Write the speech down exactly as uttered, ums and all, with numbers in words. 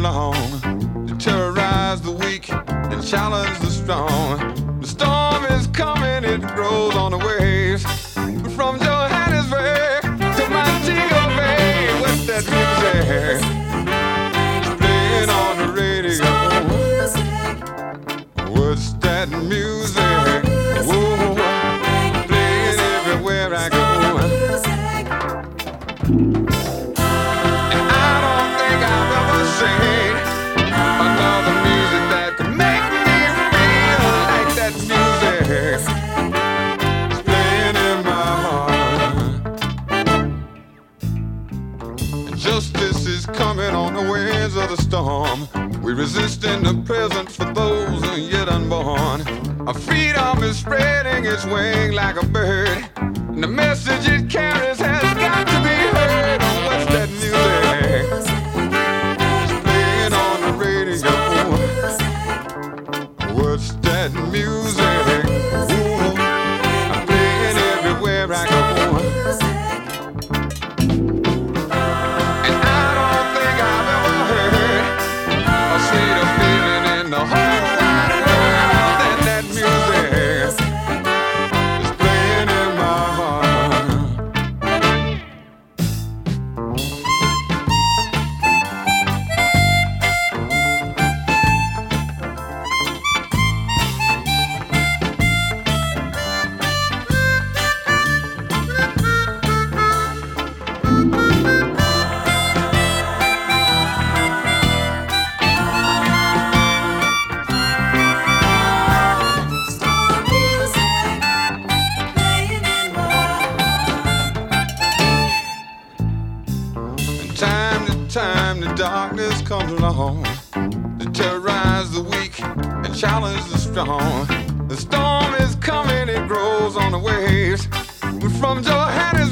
along to terrorize the weak and challenge the strong. The storm is coming, it grows on the waves. From Johannesburg to Montego Bay, what's that music? Playing on the radio. What's that music? Whoa, playing everywhere I go. And I don't think I've ever seen another music that could make me feel like that music. It's playing in my heart. And justice is coming on the winds of the storm. We're resisting the present for those who are yet unborn. Our freedom is spreading its wing like a bird, and the message it carries has got to be heard. Oh, what's that music? It's playing on the radio. What's that music? Ooh, I'm playing everywhere I go. And I don't think I've ever heard a sweeter feeling in the whole wide world than that music is playing in my heart. Time to time the darkness comes along to terrorize the weak and challenge the strong. The storm is coming, it grows on the waves. We're from Johannesburg